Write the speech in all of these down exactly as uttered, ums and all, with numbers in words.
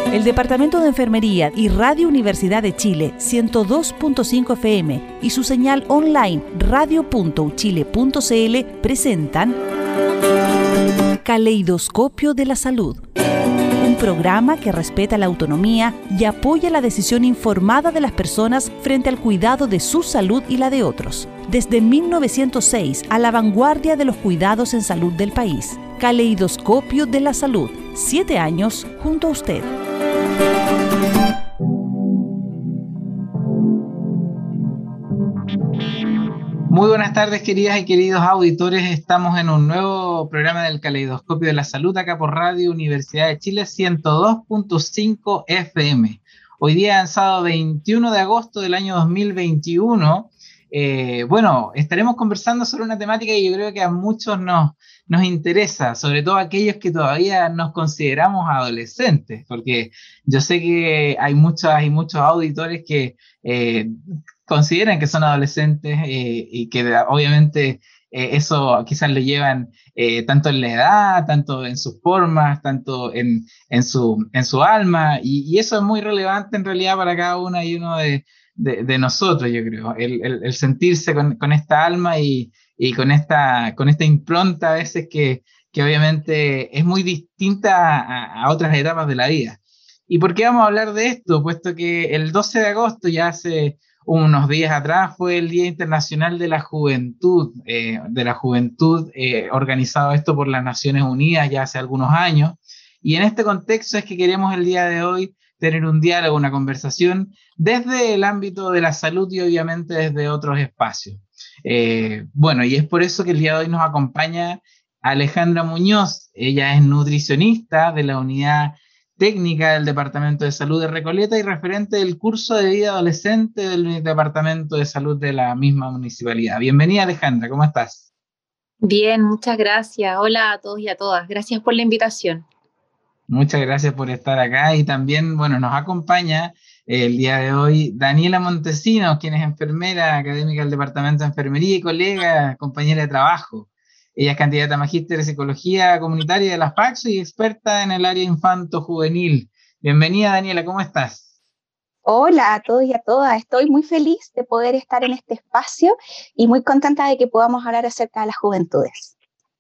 El Departamento de Enfermería y Radio Universidad de Chile ciento dos punto cinco F M y su señal online radio punto u chile punto c l presentan Caleidoscopio de la Salud, un programa que respeta la autonomía y apoya la decisión informada de las personas frente al cuidado de su salud y la de otros. Desde mil novecientos seis, a la vanguardia de los cuidados en salud del país. Caleidoscopio de la Salud, siete años junto a usted. Muy buenas tardes, queridas y queridos auditores. Estamos en un nuevo programa del Caleidoscopio de la Salud, acá por Radio Universidad de Chile ciento dos punto cinco F M. Hoy día, sábado veintiuno de agosto del año dos mil veintiuno, eh, bueno, estaremos conversando sobre una temática que yo creo que a muchos nos, nos interesa, sobre todo a aquellos que todavía nos consideramos adolescentes, porque yo sé que hay muchas y muchos auditores que eh, consideran que son adolescentes eh, y que obviamente eh, eso quizás lo llevan eh, tanto en la edad, tanto en sus formas, tanto en, en, su, en su alma, y, y eso es muy relevante en realidad para cada una y uno de, de, de nosotros, yo creo, el, el, el sentirse con, con esta alma y, y con, esta, con esta impronta a veces que, que obviamente es muy distinta a, a otras etapas de la vida. ¿Y por qué vamos a hablar de esto? Puesto que el doce de agosto, ya hace unos días atrás, fue el Día Internacional de la Juventud, eh, de la Juventud, eh, organizado esto por las Naciones Unidas ya hace algunos años. Y en este contexto es que queremos el día de hoy tener un diálogo, una conversación desde el ámbito de la salud y obviamente desde otros espacios. Eh, bueno, y es por eso que el día de hoy nos acompaña Alejandra Muñoz. Ella es nutricionista de la unidad técnica del Departamento de Salud de Recoleta y referente del curso de vida adolescente del Departamento de Salud de la misma municipalidad. Bienvenida, Alejandra, ¿cómo estás? Bien, muchas gracias. Hola a todos y a todas. Gracias por la invitación. Muchas gracias por estar acá y también, bueno, nos acompaña eh, el día de hoy Daniela Montesinos, quien es enfermera académica del Departamento de Enfermería y colega, compañera de trabajo. Ella es candidata a magíster de Psicología Comunitaria de la FACSO y experta en el área infanto-juvenil. Bienvenida, Daniela, ¿cómo estás? Hola a todos y a todas. Estoy muy feliz de poder estar en este espacio y muy contenta de que podamos hablar acerca de las juventudes.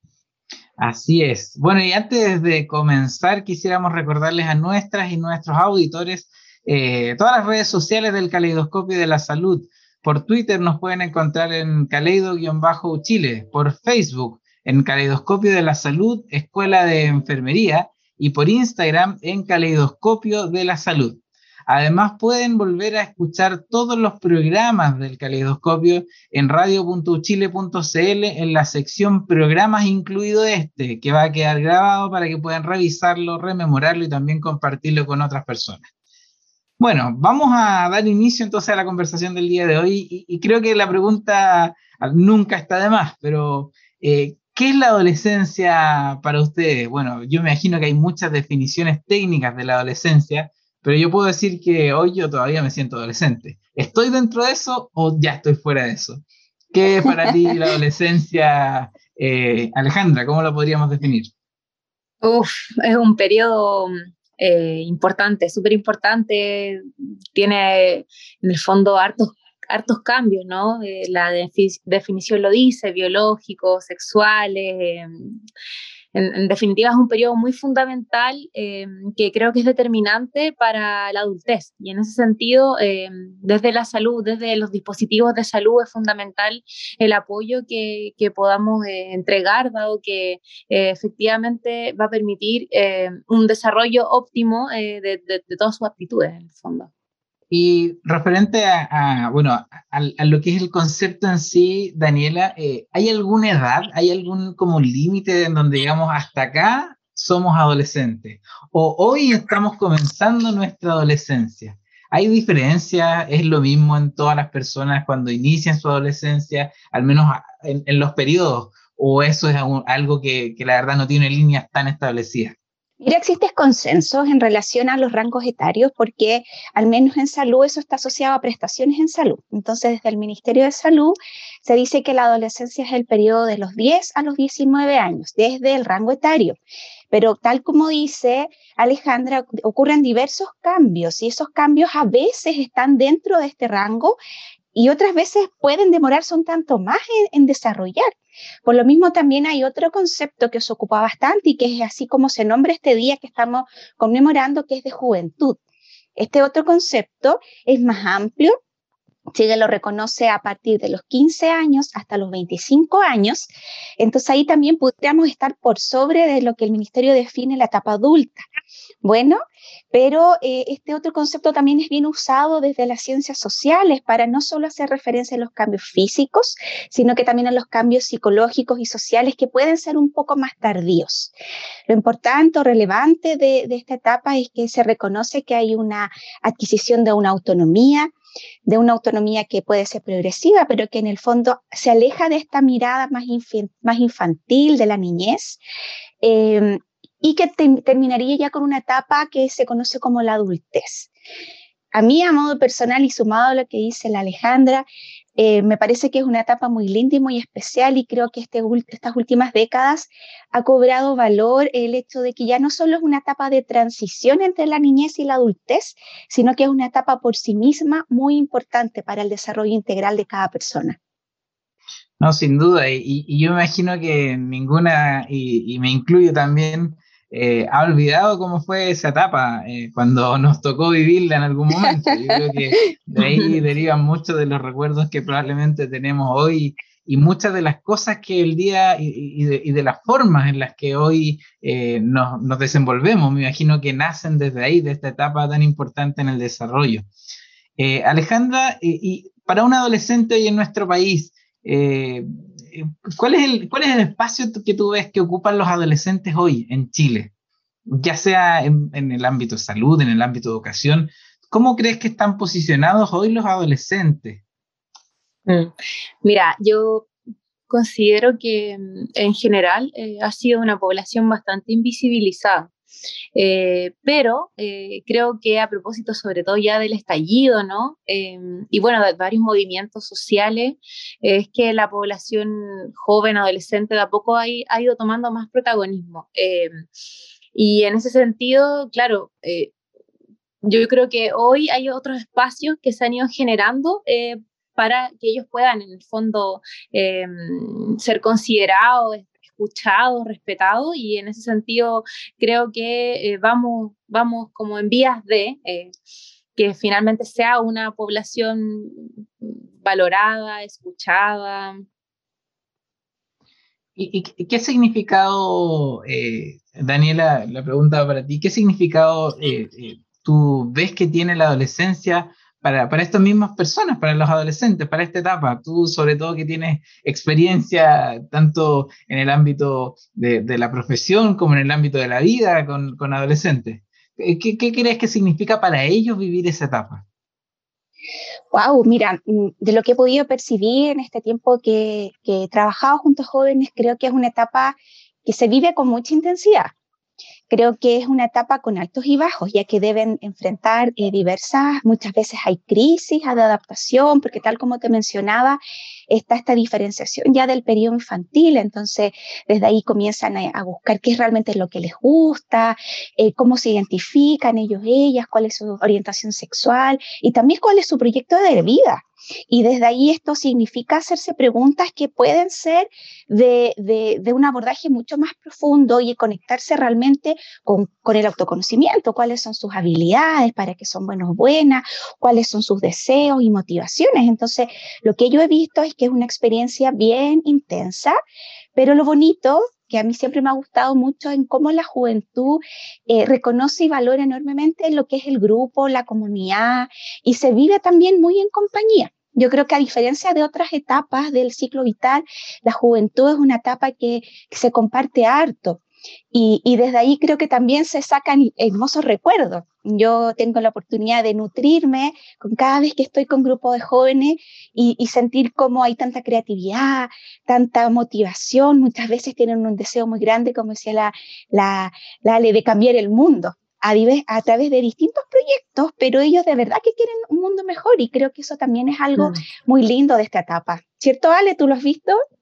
Así es. Bueno, y antes de comenzar, quisiéramos recordarles a nuestras y nuestros auditores eh, todas las redes sociales del Caleidoscopio de la Salud. Por Twitter nos pueden encontrar en Caleido-Chile, por Facebook en Caleidoscopio de la Salud, Escuela de Enfermería, y por Instagram en Caleidoscopio de la Salud. Además, pueden volver a escuchar todos los programas del Caleidoscopio en radio punto u chile punto c l en la sección Programas, incluido este, que va a quedar grabado para que puedan revisarlo, rememorarlo y también compartirlo con otras personas. Bueno, vamos a dar inicio entonces a la conversación del día de hoy y, y creo que la pregunta nunca está de más, pero eh, ¿qué es la adolescencia para ustedes? Bueno, yo me imagino que hay muchas definiciones técnicas de la adolescencia, pero yo puedo decir que hoy yo todavía me siento adolescente. ¿Estoy dentro de eso o ya estoy fuera de eso? ¿Qué es para ti la adolescencia, eh, Alejandra? ¿Cómo la podríamos definir? Uf, es un periodo eh, importante, súper importante. Tiene en el fondo hartos, hartos cambios, ¿no? Eh, la defi- definición lo dice, biológicos, sexuales. Eh, En, en definitiva, es un periodo muy fundamental eh, que creo que es determinante para la adultez. Y en ese sentido, eh, desde la salud, desde los dispositivos de salud, es fundamental el apoyo que, que podamos eh, entregar, dado que eh, efectivamente va a permitir eh, un desarrollo óptimo eh, de, de, de todas sus aptitudes, en el fondo. Y referente a, a bueno, a, a lo que es el concepto en sí, Daniela, eh, ¿hay alguna edad, hay algún como límite en donde digamos hasta acá somos adolescentes? ¿O hoy estamos comenzando nuestra adolescencia? ¿Hay diferencia? ¿Es lo mismo en todas las personas cuando inician su adolescencia, al menos en, en los periodos? ¿O eso es algo que, que la verdad no tiene líneas tan establecidas? Mira, existe consensos en relación a los rangos etarios porque al menos en salud eso está asociado a prestaciones en salud. Entonces, desde el Ministerio de Salud se dice que la adolescencia es el periodo de los diez a los diecinueve años, desde el rango etario. Pero tal como dice Alejandra, ocurren diversos cambios y esos cambios a veces están dentro de este rango y otras veces pueden demorarse un tanto más en, en desarrollar. Por lo mismo también hay otro concepto que os ocupa bastante y que es así como se nombra este día que estamos conmemorando, que es de juventud. Este otro concepto es más amplio. Chile lo reconoce a partir de los quince años hasta los veinticinco años, entonces ahí también podríamos estar por sobre de lo que el Ministerio define la etapa adulta. Bueno, pero eh, este otro concepto también es bien usado desde las ciencias sociales para no solo hacer referencia a los cambios físicos, sino que también a los cambios psicológicos y sociales que pueden ser un poco más tardíos. Lo importante o relevante de, de esta etapa es que se reconoce que hay una adquisición de una autonomía, de una autonomía que puede ser progresiva, pero que en el fondo se aleja de esta mirada más, infi- más infantil de la niñez, eh, y que te- terminaría ya con una etapa que se conoce como la adultez. A mí, a modo personal y sumado a lo que dice la Alejandra, eh, me parece que es una etapa muy linda y muy especial y creo que este, estas últimas décadas ha cobrado valor el hecho de que ya no solo es una etapa de transición entre la niñez y la adultez, sino que es una etapa por sí misma muy importante para el desarrollo integral de cada persona. No, sin duda, y, y yo me imagino que ninguna, y, y me incluyo también, eh, ha olvidado cómo fue esa etapa eh, cuando nos tocó vivirla en algún momento. Yo creo que de ahí derivan muchos de los recuerdos que probablemente tenemos hoy y muchas de las cosas que el día y, y, de, y de las formas en las que hoy eh, nos, nos desenvolvemos, me imagino que nacen desde ahí, de esta etapa tan importante en el desarrollo. Eh, Alejandra, eh, y para un adolescente hoy en nuestro país, Eh, ¿cuál es el, cuál es el espacio que tú ves que ocupan los adolescentes hoy en Chile? Ya sea en, en el ámbito de salud, en el ámbito de educación. ¿Cómo crees que están posicionados hoy los adolescentes? Mm. Mira, yo considero que en general eh, ha sido una población bastante invisibilizada. Eh, pero eh, creo que a propósito sobre todo ya del estallido, ¿no? Eh, y bueno, de varios movimientos sociales, eh, es que la población joven, adolescente, de a poco ha, ha ido tomando más protagonismo. Eh, y en ese sentido, claro, eh, yo creo que hoy hay otros espacios que se han ido generando eh, para que ellos puedan, en el fondo, eh, ser considerados, escuchados, respetados, y en ese sentido creo que eh, vamos, vamos como en vías de eh, que finalmente sea una población valorada, escuchada. ¿Y, y qué significado, eh, Daniela, la pregunta para ti, qué significado eh, eh, tú ves que tiene la adolescencia para, para estas mismas personas, para los adolescentes, para esta etapa? Tú, sobre todo, que tienes experiencia tanto en el ámbito de, de la profesión como en el ámbito de la vida con, con adolescentes. ¿Qué, qué crees que significa para ellos vivir esa etapa? Wow, mira, de lo que he podido percibir en este tiempo que, que he trabajado junto a jóvenes, creo que es una etapa que se vive con mucha intensidad. Creo que es una etapa con altos y bajos, ya que deben enfrentar eh, diversas, muchas veces hay crisis de adaptación, porque tal como te mencionaba, está esta diferenciación ya del periodo infantil, entonces desde ahí comienzan a, a buscar qué es realmente lo que les gusta, eh, cómo se identifican ellos, ellas, cuál es su orientación sexual y también cuál es su proyecto de vida. Y desde ahí esto significa hacerse preguntas que pueden ser de, de, de un abordaje mucho más profundo y conectarse realmente con, con el autoconocimiento, cuáles son sus habilidades, para qué son buenos o buenas, cuáles son sus deseos y motivaciones. Entonces, lo que yo he visto es que es una experiencia bien intensa, pero lo bonito que a mí siempre me ha gustado mucho en cómo la juventud eh, reconoce y valora enormemente lo que es el grupo, la comunidad, y se vive también muy en compañía. Yo creo que a diferencia de otras etapas del ciclo vital, la juventud es una etapa que, que se comparte harto. Y, y desde ahí creo que también se sacan hermosos recuerdos. Yo tengo la oportunidad de nutrirme con cada vez que estoy con grupos de jóvenes y, y sentir cómo hay tanta creatividad, tanta motivación. Muchas veces tienen un deseo muy grande, como decía la, la, la Ale, de cambiar el mundo a, a través de distintos proyectos, pero ellos de verdad que quieren un mundo mejor y creo que eso también es algo mm. muy lindo de esta etapa. ¿Cierto, Ale? ¿Tú lo has visto?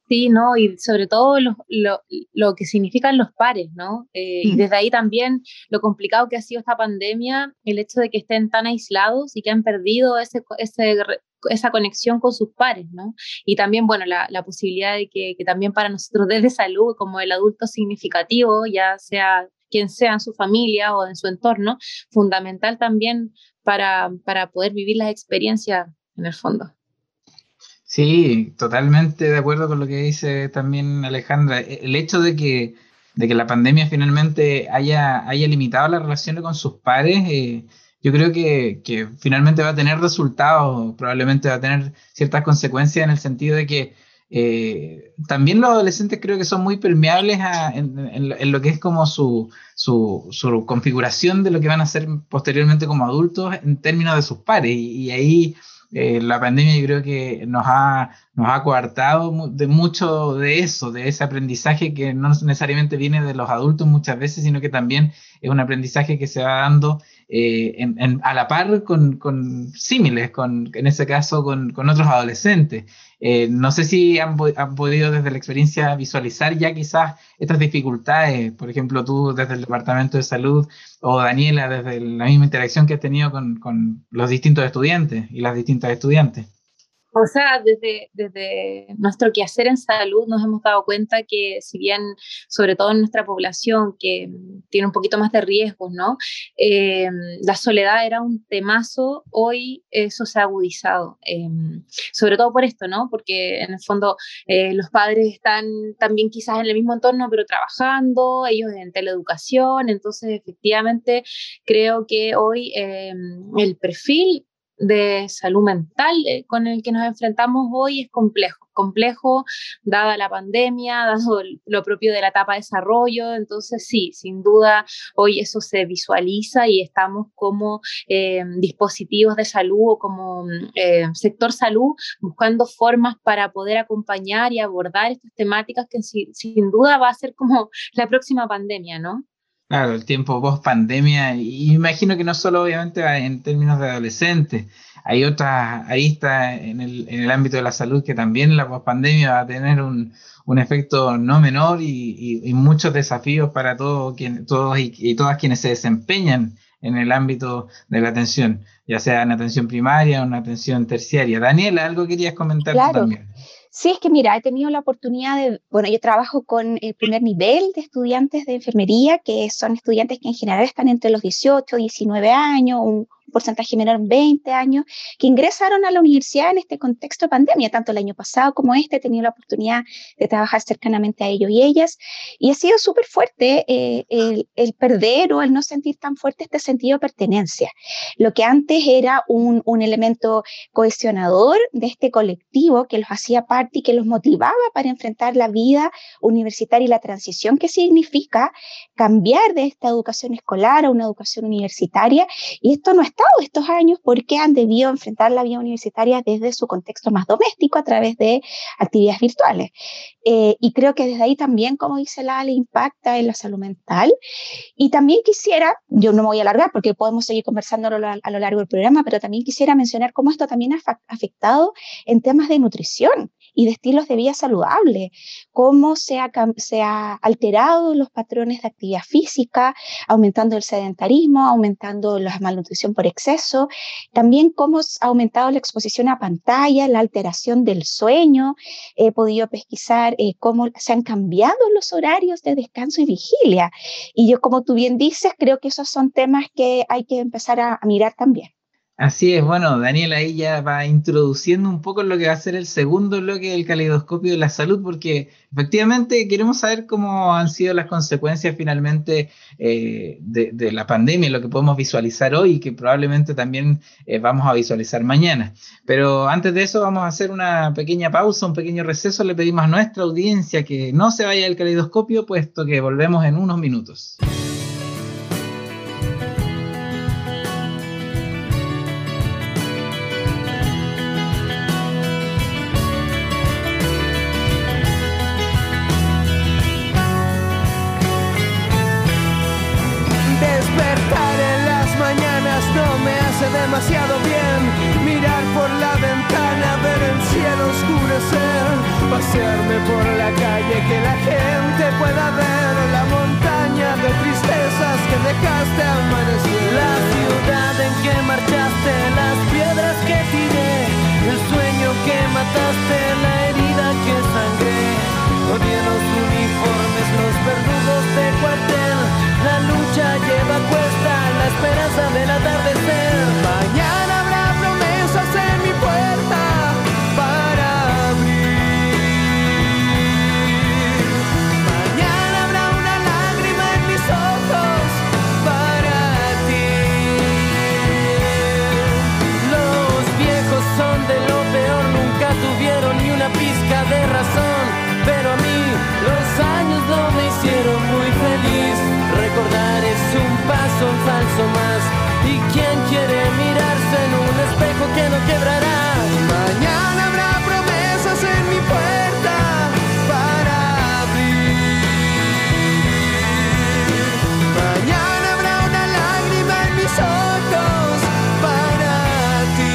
Sí, ¿no? Y sobre todo lo, lo, lo que significan los pares, ¿no? Eh, y desde ahí también lo complicado que ha sido esta pandemia, el hecho de que estén tan aislados y que han perdido ese, ese, esa conexión con sus pares, ¿no? Y también, bueno, la, la posibilidad de que, que también para nosotros desde salud, como el adulto significativo, ya sea quien sea en su familia o en su entorno, fundamental también para, para poder vivir las experiencias en el fondo. Sí, totalmente de acuerdo con lo que dice también Alejandra. El hecho de que, de que la pandemia finalmente haya, haya limitado las relaciones con sus pares, eh, yo creo que, que finalmente va a tener resultados, probablemente va a tener ciertas consecuencias en el sentido de que eh, también los adolescentes creo que son muy permeables a, en, en, en lo que es como su, su, su configuración de lo que van a hacer posteriormente como adultos en términos de sus pares. Y, y ahí eh, la pandemia yo creo que nos ha, nos ha coartado de mucho de eso, de ese aprendizaje que no necesariamente viene de los adultos muchas veces, sino que también es un aprendizaje que se va dando eh, en, en, a la par con, con símiles, con, en ese caso con, con otros adolescentes. Eh, no sé si han, han podido desde la experiencia visualizar ya quizás estas dificultades, por ejemplo tú desde el Departamento de Salud o Daniela desde la misma interacción que has tenido con, con los distintos estudiantes y las distintas estudiantes. O sea, desde, desde nuestro quehacer en salud nos hemos dado cuenta que si bien, sobre todo en nuestra población que tiene un poquito más de riesgos, ¿no? Eh, la soledad era un temazo, hoy eso se ha agudizado, eh, sobre todo por esto, ¿no? Porque en el fondo eh, los padres están también quizás en el mismo entorno, pero trabajando, ellos en teleeducación, entonces efectivamente creo que hoy eh, el perfil de salud mental eh, con el que nos enfrentamos hoy es complejo, complejo dada la pandemia, dado lo propio de la etapa de desarrollo, entonces sí, sin duda hoy eso se visualiza y estamos como eh, dispositivos de salud o como eh, sector salud buscando formas para poder acompañar y abordar estas temáticas que sin, sin duda va a ser como la próxima pandemia, ¿no? Claro, el tiempo post pandemia, y imagino que no solo obviamente en términos de adolescentes, hay otras aristas en el, en el ámbito de la salud que también la post pandemia va a tener un, un efecto no menor y, y, y muchos desafíos para todo quien, todos y, y todas quienes se desempeñan en el ámbito de la atención, ya sea en atención primaria o en atención terciaria. Daniela, ¿algo querías comentar claro. tú también? Sí, es que mira, he tenido la oportunidad de, bueno, yo trabajo con el primer nivel de estudiantes de enfermería, que son estudiantes que en general están entre los dieciocho, diecinueve años, un porcentaje menor, veinte años, que ingresaron a la universidad en este contexto de pandemia, tanto el año pasado como este, he tenido la oportunidad de trabajar cercanamente a ellos y ellas, y ha sido súper fuerte eh, el, el perder o el no sentir tan fuerte este sentido de pertenencia. Lo que antes era un, un elemento cohesionador de este colectivo que los hacía parte y que los motivaba para enfrentar la vida universitaria y la transición que significa cambiar de esta educación escolar a una educación universitaria, y esto no ha estado estos años porque han debido enfrentar la vida universitaria desde su contexto más doméstico a través de actividades virtuales. Eh, y creo que desde ahí también, como dice Lali, impacta en la salud mental. Y también quisiera, yo no me voy a alargar porque podemos seguir conversando a lo, a lo largo del programa, pero también quisiera mencionar cómo esto también ha afectado en temas de nutrición y de estilos de vida saludable, cómo se ha, se ha alterado los patrones de actividad física, aumentando el sedentarismo, aumentando la malnutrición por exceso, también cómo ha aumentado la exposición a pantalla, la alteración del sueño. He podido pesquisar eh, cómo se han cambiado los horarios de descanso y vigilia, y yo, como tú bien dices, creo que esos son temas que hay que empezar a, a mirar también. Así es, bueno, Daniela ahí ya va introduciendo un poco lo que va a ser el segundo bloque del caleidoscopio de la salud, porque efectivamente queremos saber cómo han sido las consecuencias finalmente eh, de, de la pandemia, lo que podemos visualizar hoy y que probablemente también eh, vamos a visualizar mañana. Pero antes de eso vamos a hacer una pequeña pausa, un pequeño receso. Le pedimos a nuestra audiencia que no se vaya del caleidoscopio, puesto que volvemos en unos minutos. Demasiado bien mirar por la ventana, ver el cielo oscurecer, pasearme por la calle, que la gente pueda ver la montaña de tristezas que dejaste amanecer. La ciudad en que marchaste, las piedras que tiré, el sueño que mataste, la herida que sangré. Odié los uniformes, los verdugos de cuartel. La lucha lleva a cuesta la esperanza del atardecer. Mañana habrá promesas en mi puerta para abrir. Mañana habrá una lágrima en mis ojos para ti. Los viejos son de lo peor, nunca tuvieron ni una pizca de razón. Pero a mí los años no me hicieron muy feliz. Recordar es un paso en falso más. ¿Y quién quiere mirarse en un espejo que no quebrará? Mañana habrá promesas en mi puerta para abrir. Mañana habrá una lágrima en mis ojos para ti.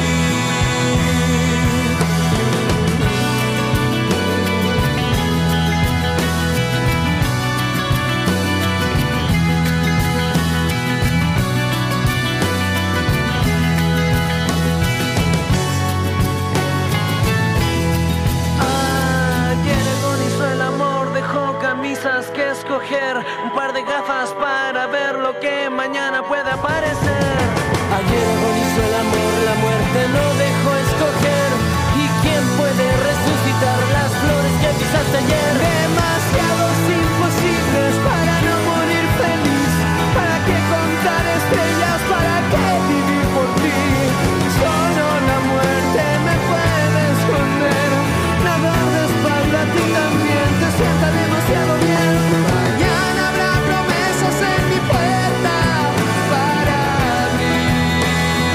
Camisas que escoger, un par de gafas para ver lo que mañana puede aparecer. Ayer agonizó el amor, la muerte no dejó escoger. ¿Y quién puede resucitar las flores que pisaste ayer? Demasiados imposibles para no morir feliz. ¿Para qué contar estrellas? ¿Para qué vivir por ti? Solo la muerte me puede esconder. Nadar de espalda a ti también te sienta demasiado bien. Mañana habrá promesas en mi puerta para abrir.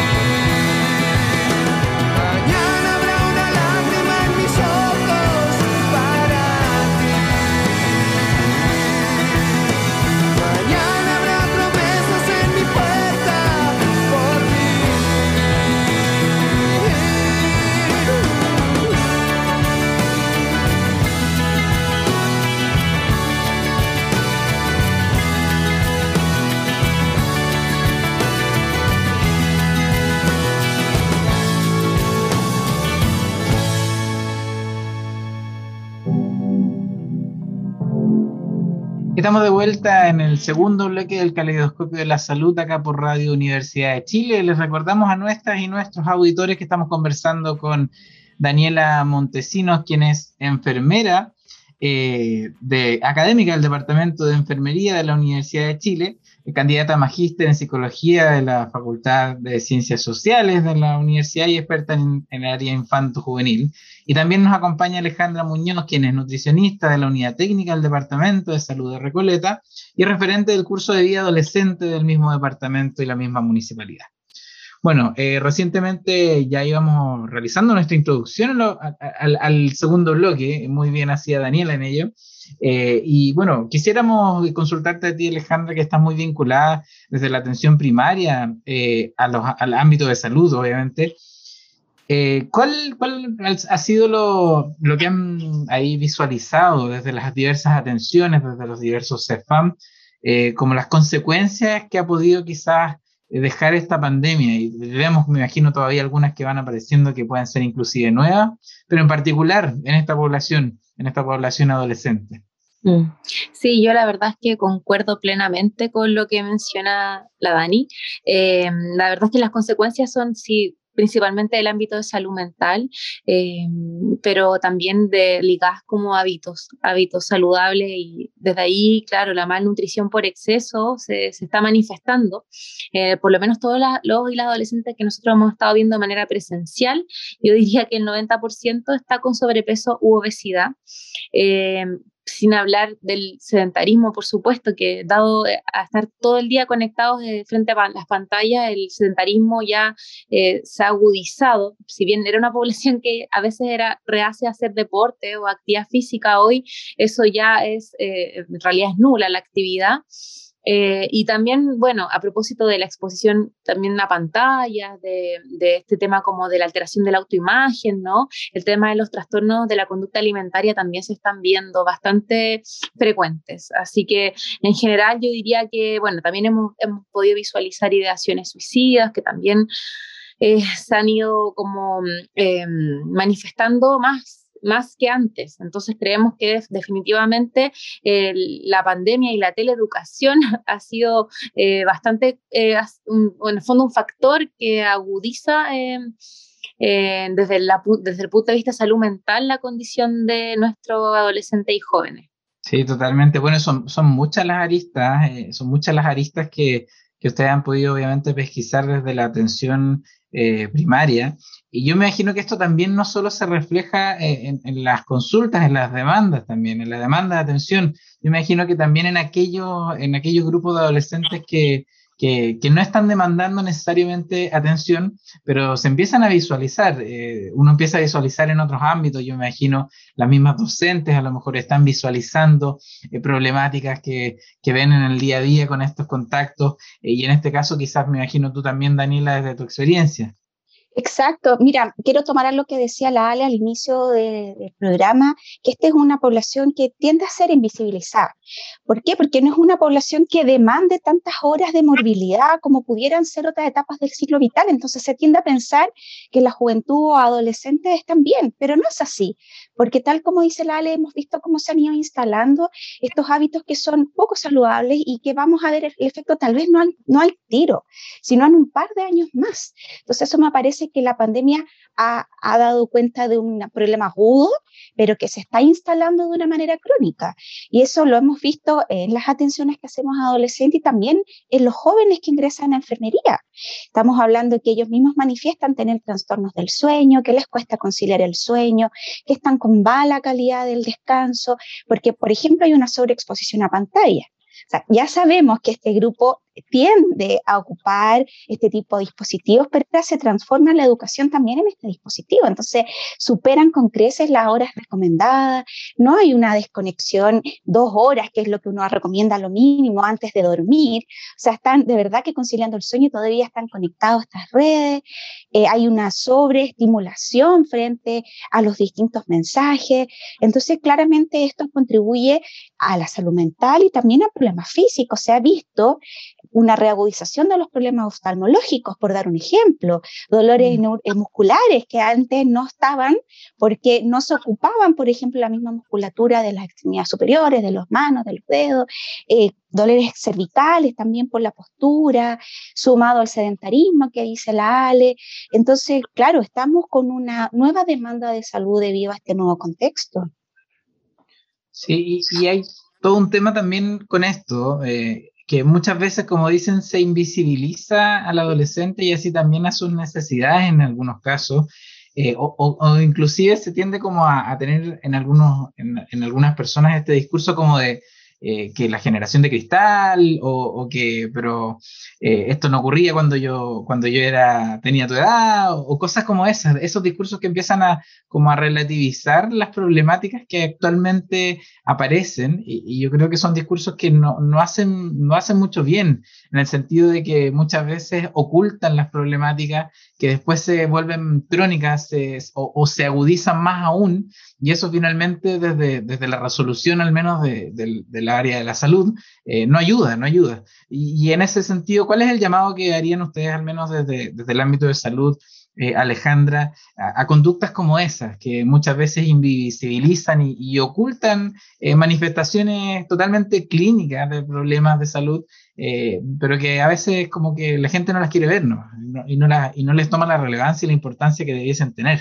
Mañana habrá una lágrima en mis ojos para ti. Mañana habrá promesas en mi puerta por mí. Estamos de vuelta en el segundo bloque del Caleidoscopio de la Salud, acá por Radio Universidad de Chile. Les recordamos a nuestras y nuestros auditores que estamos conversando con Daniela Montesinos, quien es enfermera eh, de, académica del Departamento de Enfermería de la Universidad de Chile, candidata a magíster en Psicología de la Facultad de Ciencias Sociales de la Universidad y experta en, en el área infanto-juvenil. Y también nos acompaña Alejandra Muñoz, quien es nutricionista de la Unidad Técnica del Departamento de Salud de Recoleta y referente del curso de vida adolescente del mismo departamento y la misma municipalidad. Bueno, eh, recientemente ya íbamos realizando nuestra introducción a lo, a, a, al segundo bloque, muy bien hacía Daniela en ello, eh, y bueno, quisiéramos consultarte a ti, Alejandra, que estás muy vinculada desde la atención primaria eh, a los, al ámbito de salud, obviamente. Eh, ¿cuál, ¿Cuál ha sido lo, lo que han ahí visualizado desde las diversas atenciones, desde los diversos CEFAM, eh, como las consecuencias que ha podido quizás dejar esta pandemia? Y vemos, me imagino, todavía algunas que van apareciendo que pueden ser inclusive nuevas, pero en particular en esta población, en esta población adolescente. Sí, yo la verdad es que concuerdo plenamente con lo que menciona la Dani. Eh, la verdad es que las consecuencias son, sí, principalmente del ámbito de salud mental, eh, pero también de ligadas como hábitos, hábitos saludables, y desde ahí, claro, la malnutrición por exceso se, se está manifestando. Eh, por lo menos todos la, los y las adolescentes que nosotros hemos estado viendo de manera presencial, yo diría que el noventa por ciento está con sobrepeso u obesidad. Eh, sin hablar del sedentarismo, por supuesto, que dado a estar todo el día conectados de frente a las pantallas, el sedentarismo ya eh, se ha agudizado. Si bien era una población que a veces era reacia a hacer deporte o actividad física, hoy eso ya es, eh, en realidad es nula la actividad. Eh, y también, bueno, a propósito de la exposición también a pantallas, de, de este tema como de la alteración de la autoimagen, ¿no? El tema de los trastornos de la conducta alimentaria también se están viendo bastante frecuentes. Así que, en general, yo diría que, bueno, también hemos, hemos podido visualizar ideaciones suicidas, que también eh, se han ido como eh, manifestando más más que antes. Entonces creemos que definitivamente eh, la pandemia y la teleeducación ha sido eh, bastante, eh, un, en el fondo, un factor que agudiza eh, eh, desde, la, desde el punto de vista de salud mental la condición de nuestros adolescentes y jóvenes. Sí, totalmente. Bueno, son, son muchas las aristas, eh, son muchas las aristas que, que ustedes han podido obviamente pesquisar desde la atención eh, primaria. Y yo me imagino que esto también no solo se refleja eh, en, en las consultas, en las demandas también, en la demanda de atención. Yo me imagino que también en aquellos, en aquellos grupos de adolescentes que, que, que no están demandando necesariamente atención, pero se empiezan a visualizar. Eh, uno empieza a visualizar en otros ámbitos. Yo me imagino las mismas docentes a lo mejor están visualizando eh, problemáticas que, que ven en el día a día con estos contactos. Eh, y en este caso quizás me imagino tú también, Daniela, desde tu experiencia. Exacto. Mira, quiero tomar lo que decía la Ale al inicio de, del programa, que esta es una población que tiende a ser invisibilizada. ¿Por qué? Porque no es una población que demande tantas horas de morbilidad como pudieran ser otras etapas del ciclo vital. Entonces se tiende a pensar que la juventud o adolescentes están bien, pero no es así. Porque tal como dice la Ale, hemos visto cómo se han ido instalando estos hábitos que son poco saludables y que vamos a ver el efecto tal vez no al, no al tiro, sino en un par de años más. Entonces eso me parece que la pandemia ha, ha dado cuenta de un problema agudo, pero que se está instalando de una manera crónica. Y eso lo hemos visto en las atenciones que hacemos a adolescentes y también en los jóvenes que ingresan a enfermería. Estamos hablando de que ellos mismos manifiestan tener trastornos del sueño, que les cuesta conciliar el sueño, que están con mala calidad del descanso, porque, por ejemplo, hay una sobreexposición a pantalla. O sea, ya sabemos que este grupo tiende a ocupar este tipo de dispositivos, pero se transforma la educación también en este dispositivo. Entonces, superan con creces las horas recomendadas, no hay una desconexión, dos horas, que es lo que uno recomienda lo mínimo antes de dormir. O sea, están de verdad que conciliando el sueño y todavía están conectados a estas redes. Eh, hay una sobreestimulación frente a los distintos mensajes. Entonces, claramente esto contribuye a la salud mental y también a problemas físicos. Se ha visto una reagudización de los problemas oftalmológicos, por dar un ejemplo, dolores mm. musculares que antes no estaban porque no se ocupaban, por ejemplo, la misma musculatura de las extremidades superiores, de las manos, de los dedos, eh, dolores cervicales también por la postura, sumado al sedentarismo que dice la Ale. Entonces, claro, estamos con una nueva demanda de salud debido a este nuevo contexto. Sí, y, y hay todo un tema también con esto, eh, que muchas veces, como dicen, se invisibiliza al adolescente y así también a sus necesidades en algunos casos, eh, o, o, o inclusive se tiende como a, a tener en, algunos, en, en algunas personas este discurso como de eh, que la generación de cristal, o, o que, pero eh, esto no ocurría cuando yo, cuando yo era, tenía tu edad, o, o cosas como esas, esos discursos que empiezan a, como a relativizar las problemáticas que actualmente aparecen, y, y yo creo que son discursos que no, no, hacen, no hacen mucho bien, en el sentido de que muchas veces ocultan las problemáticas que después se vuelven crónicas se, o, o se agudizan más aún, y eso finalmente desde, desde la resolución al menos de, de, del área de la salud eh, no ayuda, no ayuda. Y, y en ese sentido, ¿cuál es el llamado que harían ustedes al menos desde, desde el ámbito de salud, Eh, Alejandra, a, a conductas como esas, que muchas veces invisibilizan y, y ocultan eh, manifestaciones totalmente clínicas de problemas de salud, eh, pero que a veces como que la gente no las quiere ver, ¿no? Y, no, y, no la, y no les toma la relevancia y la importancia que debiesen tener?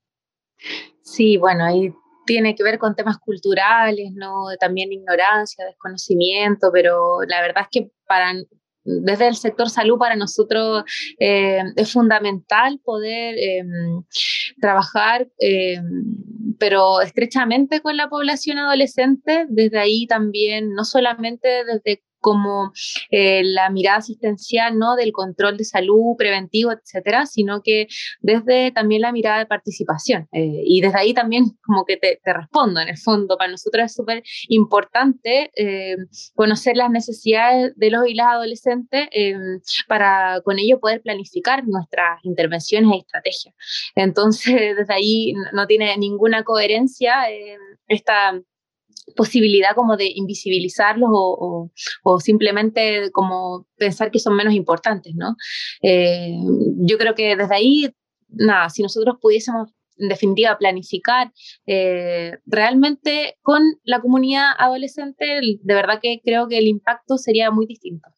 Sí, bueno, ahí tiene que ver con temas culturales, ¿no? También ignorancia, desconocimiento, pero la verdad es que para... Desde el sector salud para nosotros eh, es fundamental poder eh, trabajar, eh, pero estrechamente con la población adolescente, desde ahí también, no solamente desde como eh, la mirada asistencial, ¿no? Del control de salud preventivo, etcétera, sino que desde también la mirada de participación. Eh, y desde ahí también como que te, te respondo, en el fondo, para nosotros es súper importante eh, conocer las necesidades de los y las adolescentes eh, para con ello poder planificar nuestras intervenciones e estrategias. Entonces, desde ahí no tiene ninguna coherencia eh, esta posibilidad como de invisibilizarlos o, o, o simplemente como pensar que son menos importantes, ¿no? Eh, yo creo que desde ahí, nada, si nosotros pudiésemos en definitiva planificar eh, realmente con la comunidad adolescente, de verdad que creo que el impacto sería muy distinto.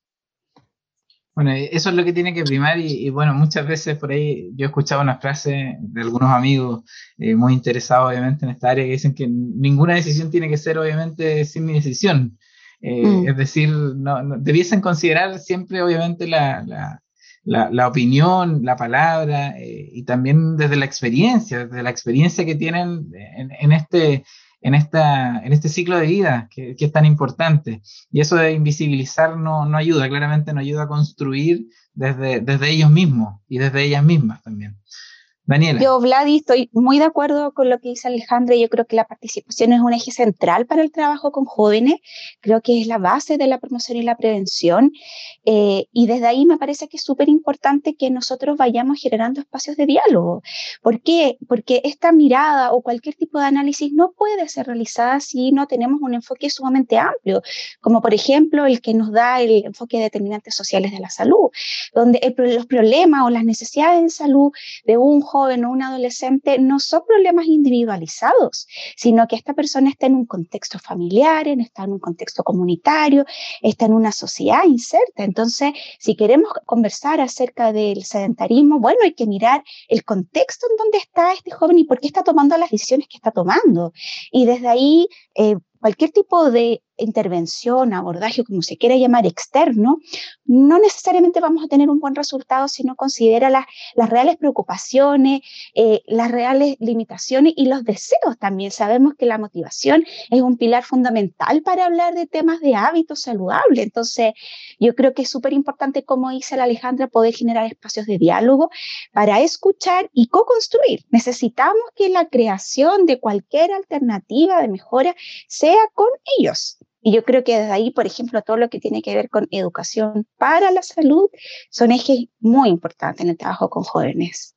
Bueno, eso es lo que tiene que primar y, y bueno, muchas veces por ahí yo he escuchado una frase de algunos amigos eh, muy interesados obviamente en esta área que dicen que ninguna decisión tiene que ser obviamente sin mi decisión. Eh, mm. Es decir, no, no, debiesen considerar siempre obviamente la, la, la, la opinión, la palabra eh, y también desde la experiencia, desde la experiencia que tienen en, en este... En, esta, en este ciclo de vida que, que es tan importante. Y eso de invisibilizar no, no ayuda, claramente no ayuda a construir desde, desde ellos mismos y desde ellas mismas también. Daniela. Yo, Vladi, estoy muy de acuerdo con lo que dice Alejandra. Yo creo que la participación es un eje central para el trabajo con jóvenes. Creo que es la base de la promoción y la prevención. Eh, y desde ahí me parece que es súper importante que nosotros vayamos generando espacios de diálogo. ¿Por qué? Porque esta mirada o cualquier tipo de análisis no puede ser realizada si no tenemos un enfoque sumamente amplio, como por ejemplo el que nos da el enfoque de determinantes sociales de la salud, donde el, los problemas o las necesidades en salud de un joven joven o un adolescente no son problemas individualizados, sino que esta persona está en un contexto familiar, está en un contexto comunitario, está en una sociedad inserta. Entonces, si queremos conversar acerca del sedentarismo, bueno, hay que mirar el contexto en donde está este joven y por qué está tomando las decisiones que está tomando. Y desde ahí, eh, cualquier tipo de intervención, abordaje, como se quiera llamar, externo, no necesariamente vamos a tener un buen resultado si no considera las, las reales preocupaciones, eh, las reales limitaciones y los deseos también. Sabemos que la motivación es un pilar fundamental para hablar de temas de hábitos saludables. Entonces, yo creo que es súper importante, como dice la Alejandra, poder generar espacios de diálogo para escuchar y co-construir. Necesitamos que la creación de cualquier alternativa de mejora sea con ellos. Y yo creo que desde ahí, por ejemplo, todo lo que tiene que ver con educación para la salud son ejes muy importantes en el trabajo con jóvenes.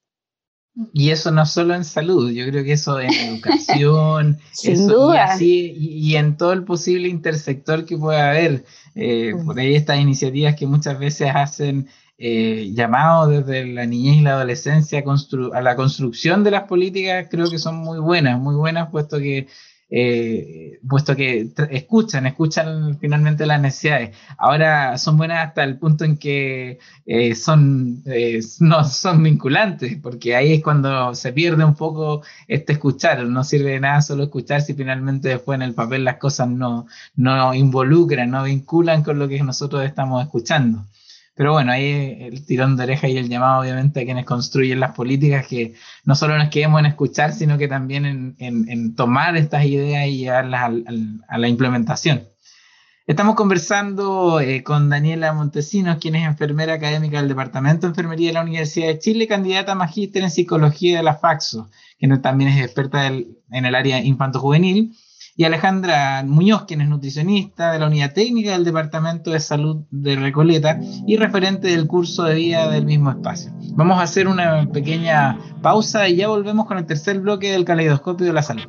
Y eso no solo en salud, yo creo que eso en educación, Sin eso, duda. Y, así, y, y en todo el posible intersector que pueda haber. Eh, mm. Por ahí estas iniciativas que muchas veces hacen eh, llamados desde la niñez y la adolescencia a, constru- a la construcción de las políticas, creo que son muy buenas, muy buenas, puesto que Eh, puesto que t- escuchan, escuchan finalmente las necesidades. Ahora son buenas hasta el punto en que eh, son, eh, no son vinculantes, porque ahí es cuando se pierde un poco este escuchar. No sirve de nada solo escuchar si finalmente después en el papel las cosas no, no involucran, no vinculan con lo que nosotros estamos escuchando. Pero bueno, ahí el tirón de oreja y el llamado obviamente a quienes construyen las políticas, que no solo nos quedemos en escuchar, sino que también en, en, en tomar estas ideas y llevarlas al, al, a la implementación. Estamos conversando eh, con Daniela Montesinos, quien es enfermera académica del Departamento de Enfermería de la Universidad de Chile, candidata a magíster en Psicología de la FACSO, que también es experta del, en el área infanto-juvenil, y Alejandra Muñoz, quien es nutricionista de la Unidad Técnica del Departamento de Salud de Recoleta y referente del curso de vida del mismo espacio. Vamos a hacer una pequeña pausa y ya volvemos con el tercer bloque del Caleidoscopio de la Salud.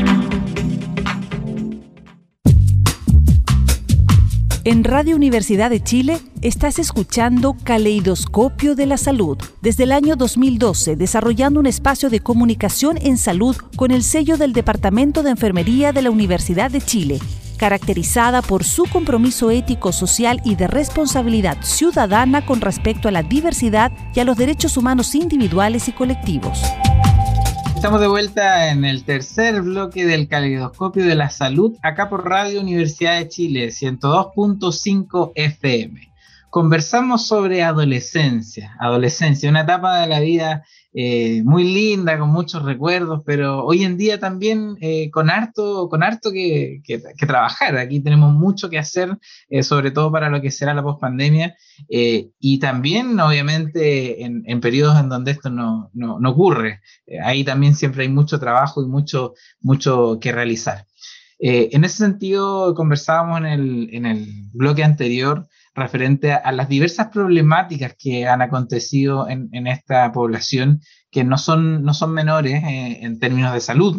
En Radio Universidad de Chile estás escuchando Caleidoscopio de la Salud, desde el año dos mil doce, desarrollando un espacio de comunicación en salud con el sello del Departamento de Enfermería de la Universidad de Chile, caracterizada por su compromiso ético, social y de responsabilidad ciudadana con respecto a la diversidad y a los derechos humanos individuales y colectivos. Estamos de vuelta en el tercer bloque del Caleidoscopio de la Salud, acá por Radio Universidad de Chile, ciento dos punto cinco F M. Conversamos sobre adolescencia, adolescencia, una etapa de la vida eh, muy linda, con muchos recuerdos, pero hoy en día también eh, con harto, con harto que, que, que trabajar. Aquí tenemos mucho que hacer, eh, sobre todo para lo que será la pospandemia, eh, y también, obviamente, en, en periodos en donde esto no, no, no ocurre. Eh, ahí también siempre hay mucho trabajo y mucho, mucho que realizar. Eh, en ese sentido, conversábamos en el, en el bloque anterior referente a, a las diversas problemáticas que han acontecido en, en esta población, que no son, no son menores eh, en términos de salud.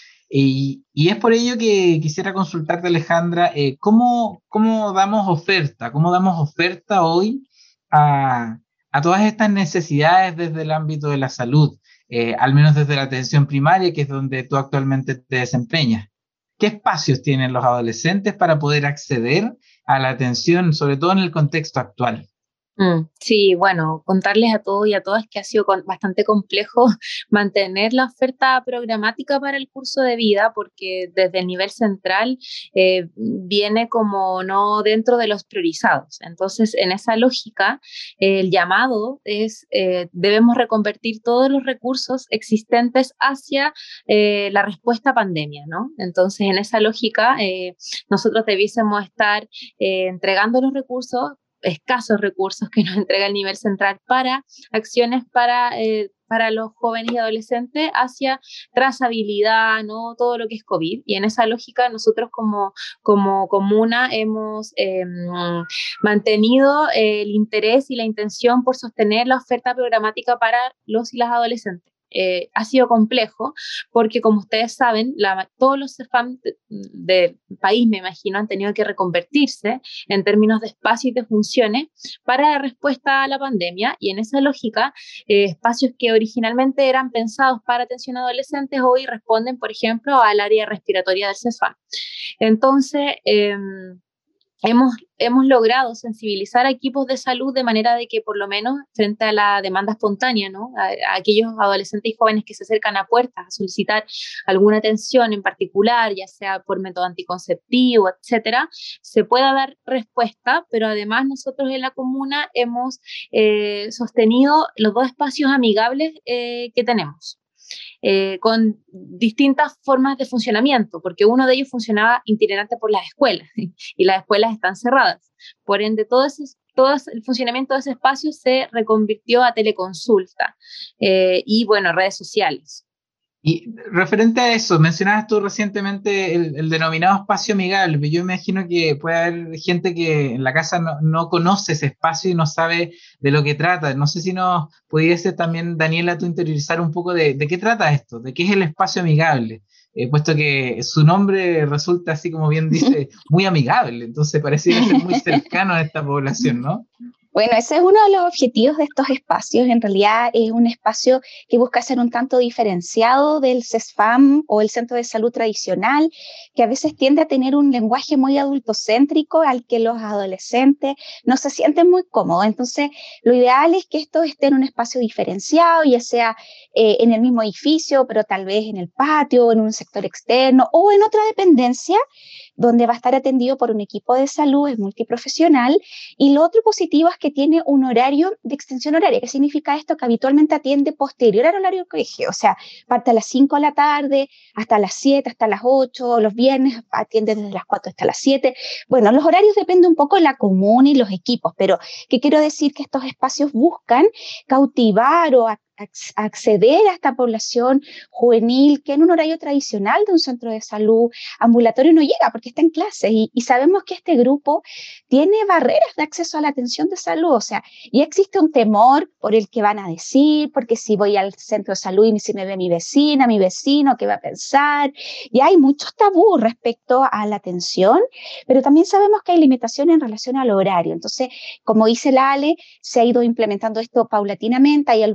Y, y es por ello que quisiera consultarte, Alejandra, eh, ¿cómo, cómo damos oferta? ¿Cómo damos oferta hoy a, a todas estas necesidades desde el ámbito de la salud? Eh, al menos desde la atención primaria, que es donde tú actualmente te desempeñas. ¿Qué espacios tienen los adolescentes para poder acceder a la atención, sobre todo en el contexto actual? Mm, sí, bueno, contarles a todos y a todas que ha sido con, bastante complejo mantener la oferta programática para el curso de vida, porque desde el nivel central eh, viene como no dentro de los priorizados. Entonces, en esa lógica, eh, el llamado es, eh, debemos reconvertir todos los recursos existentes hacia eh, la respuesta a pandemia, ¿no? Entonces, en esa lógica, eh, nosotros debiésemos estar eh, entregando los recursos, escasos recursos que nos entrega el nivel central para acciones para, eh, para los jóvenes y adolescentes hacia trazabilidad, ¿no? Todo lo que es COVID. Y en esa lógica nosotros como, como comuna hemos eh, mantenido el interés y la intención por sostener la oferta programática para los y las adolescentes. Eh, ha sido complejo porque, como ustedes saben, la, todos los CEFAM del de país, me imagino, han tenido que reconvertirse en términos de espacio y de funciones para la respuesta a la pandemia, y en esa lógica, eh, espacios que originalmente eran pensados para atención a adolescentes hoy responden, por ejemplo, al área respiratoria del CEFAM. Entonces, eh, Hemos, hemos logrado sensibilizar a equipos de salud de manera de que, por lo menos, frente a la demanda espontánea, ¿no? a, a aquellos adolescentes y jóvenes que se acercan a puertas a solicitar alguna atención en particular, ya sea por método anticonceptivo, etcétera, se pueda dar respuesta, pero además nosotros en la comuna hemos eh, sostenido los dos espacios amigables eh, que tenemos. Eh, con distintas formas de funcionamiento, porque uno de ellos funcionaba itinerante por las escuelas y las escuelas están cerradas. Por ende, todo, ese, todo el funcionamiento de ese espacio se reconvirtió a teleconsulta eh, y, bueno, redes sociales. Y referente a eso, mencionabas tú recientemente el, el denominado espacio amigable, pero yo imagino que puede haber gente que en la casa no, no conoce ese espacio y no sabe de lo que trata. No sé si nos pudiese también, Daniela, tú interiorizar un poco de, de qué trata esto, de qué es el espacio amigable, eh, puesto que su nombre resulta, así como bien dice, muy amigable, entonces pareciera ser muy cercano a esta población, ¿no? Bueno, ese es uno de los objetivos de estos espacios. En realidad es un espacio que busca ser un tanto diferenciado del CESFAM o el centro de salud tradicional, que a veces tiende a tener un lenguaje muy adultocéntrico al que los adolescentes no se sienten muy cómodos. Entonces, lo ideal es que esto esté en un espacio diferenciado, ya sea eh, en el mismo edificio, pero tal vez en el patio, en un sector externo o en otra dependencia, donde va a estar atendido por un equipo de salud, es multiprofesional. Y lo otro positivo es que tiene un horario de extensión horaria. ¿Qué significa esto? Que habitualmente atiende posterior al horario del colegio, o sea, parte a las cinco de la tarde, hasta las siete, hasta las ocho, los viernes atiende desde las cuatro hasta las siete. Bueno, los horarios dependen un poco de la comuna y los equipos, pero ¿qué quiero decir? Que estos espacios buscan cautivar o acceder a esta población juvenil que en un horario tradicional de un centro de salud ambulatorio no llega porque está en clase, y, y sabemos que este grupo tiene barreras de acceso a la atención de salud, o sea, ya existe un temor por el que van a decir, porque si voy al centro de salud y si me ve mi vecina, mi vecino, ¿qué va a pensar? Y hay muchos tabús respecto a la atención, pero también sabemos que hay limitaciones en relación al horario. Entonces, como dice la Ale, se ha ido implementando esto paulatinamente. Hay algunos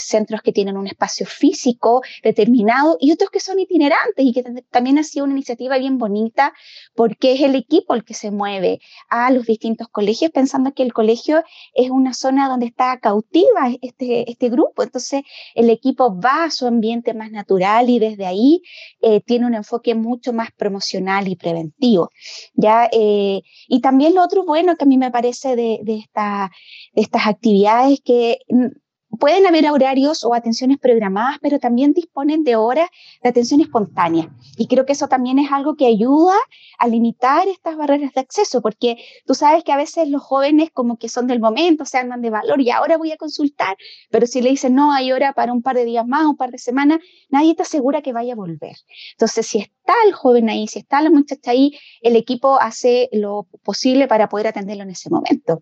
centros que tienen un espacio físico determinado y otros que son itinerantes y que también ha sido una iniciativa bien bonita porque es el equipo el que se mueve a los distintos colegios pensando que el colegio es una zona donde está cautiva este, este grupo. Entonces el equipo va a su ambiente más natural y desde ahí eh, tiene un enfoque mucho más promocional y preventivo. ¿Ya? Eh, y también lo otro bueno que a mí me parece de, de, esta, de estas actividades que pueden haber horarios o atenciones programadas, pero también disponen de horas de atención espontánea. Y creo que eso también es algo que ayuda a limitar estas barreras de acceso, porque tú sabes que a veces los jóvenes como que son del momento, se arman de valor y ahora voy a consultar, pero si le dicen no, hay hora para un par de días más, un par de semanas, nadie te asegura que vaya a volver. Entonces, si está el joven ahí, si está la muchacha ahí, el equipo hace lo posible para poder atenderlo en ese momento.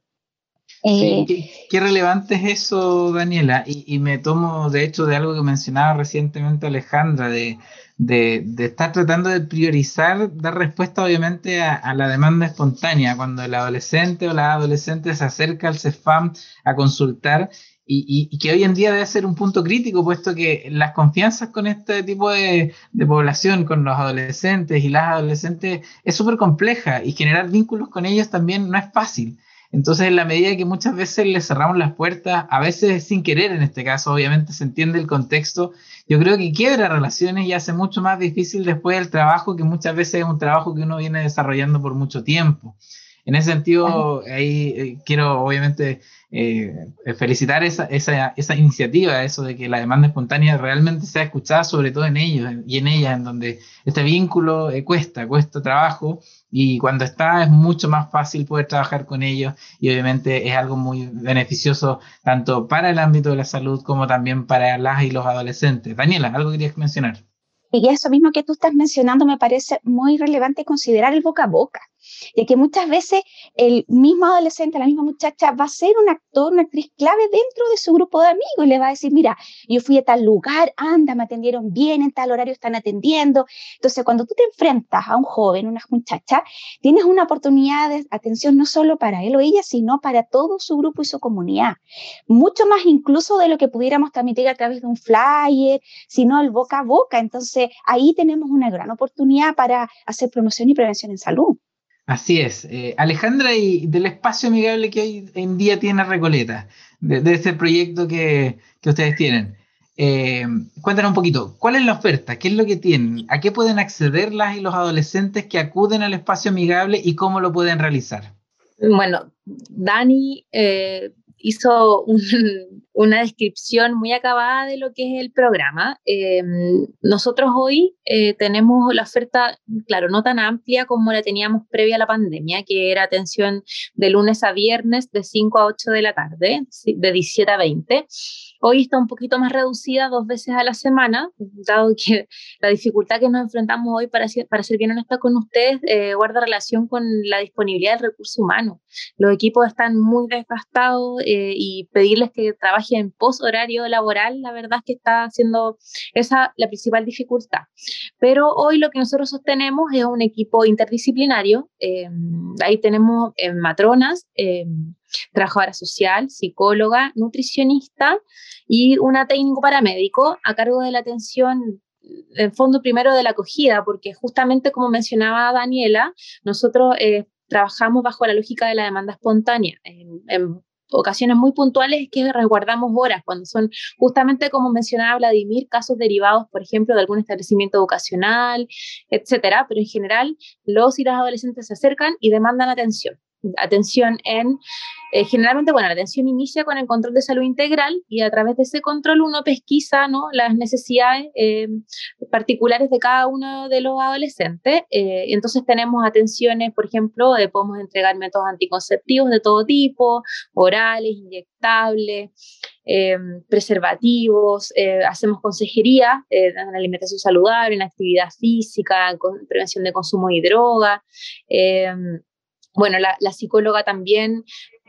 Sí, qué, qué relevante es eso, Daniela, y, y me tomo de hecho de algo que mencionaba recientemente Alejandra, de, de, de estar tratando de priorizar, dar respuesta obviamente a, a la demanda espontánea, cuando el adolescente o la adolescente se acerca al CEFAM a consultar, y, y, y que hoy en día debe ser un punto crítico, puesto que las confianzas con este tipo de, de población, con los adolescentes y las adolescentes, es súper compleja, y generar vínculos con ellos también no es fácil. Entonces, en la medida que muchas veces les cerramos las puertas, a veces sin querer en este caso, obviamente se entiende el contexto, yo creo que quiebra relaciones y hace mucho más difícil después el trabajo, que muchas veces es un trabajo que uno viene desarrollando por mucho tiempo. En ese sentido, ahí eh, quiero obviamente eh, felicitar esa, esa, esa iniciativa, eso de que la demanda espontánea realmente sea escuchada, sobre todo en ellos y en ellas, en donde este vínculo eh, cuesta, cuesta trabajo, y cuando está es mucho más fácil poder trabajar con ellos y obviamente es algo muy beneficioso tanto para el ámbito de la salud como también para las y los adolescentes. Daniela, ¿algo querías mencionar? Y eso mismo que tú estás mencionando me parece muy relevante considerar el boca a boca, ya que muchas veces el mismo adolescente, la misma muchacha va a ser un actor, una actriz clave dentro de su grupo de amigos y le va a decir, mira, yo fui a tal lugar, anda, me atendieron bien, en tal horario están atendiendo. Entonces, cuando tú te enfrentas a un joven, una muchacha, tienes una oportunidad de atención no solo para él o ella, sino para todo su grupo y su comunidad. Mucho más incluso de lo que pudiéramos transmitir a través de un flyer, sino el boca a boca. Entonces, ahí tenemos una gran oportunidad para hacer promoción y prevención en salud. Así es. Eh, Alejandra, y del espacio amigable que hoy en día tiene Recoleta, de, de este proyecto que, que ustedes tienen, eh, cuéntanos un poquito, ¿cuál es la oferta? ¿Qué es lo que tienen? ¿A qué pueden acceder las y los adolescentes que acuden al espacio amigable y cómo lo pueden realizar? Bueno, Dani eh, hizo un, una descripción muy acabada de lo que es el programa. Eh, nosotros hoy eh, tenemos la oferta, claro, no tan amplia como la teníamos previa a la pandemia, que era atención de lunes a viernes de cinco a ocho de la tarde, de diecisiete a veinte. Hoy está un poquito más reducida, dos veces a la semana, dado que la dificultad que nos enfrentamos hoy, para ser, para ser bien honesta con ustedes, eh, guarda relación con la disponibilidad del recurso humano. Los equipos están muy desgastados eh, y pedirles que trabajen en post horario laboral, la verdad es que está siendo esa la principal dificultad. Pero hoy lo que nosotros sostenemos es un equipo interdisciplinario. Eh, ahí tenemos eh, matronas, eh, trabajadora social, psicóloga, nutricionista y una técnico paramédico a cargo de la atención, en fondo primero de la acogida, porque justamente como mencionaba Daniela, nosotros eh, trabajamos bajo la lógica de la demanda espontánea. En, en ocasiones muy puntuales es que resguardamos horas, cuando son justamente, como mencionaba Vladimir, casos derivados, por ejemplo, de algún establecimiento educacional, etcétera, pero en general los y las adolescentes se acercan y demandan atención. Atención en, eh, generalmente, bueno, la atención inicia con el control de salud integral y a través de ese control uno pesquisa, ¿no?, las necesidades eh, particulares de cada uno de los adolescentes. Eh, entonces tenemos atenciones, por ejemplo, eh, podemos entregar métodos anticonceptivos de todo tipo, orales, inyectables, eh, preservativos, eh, hacemos consejería eh, en alimentación saludable, en actividad física, con prevención de consumo de droga. Eh, Bueno, la, la psicóloga también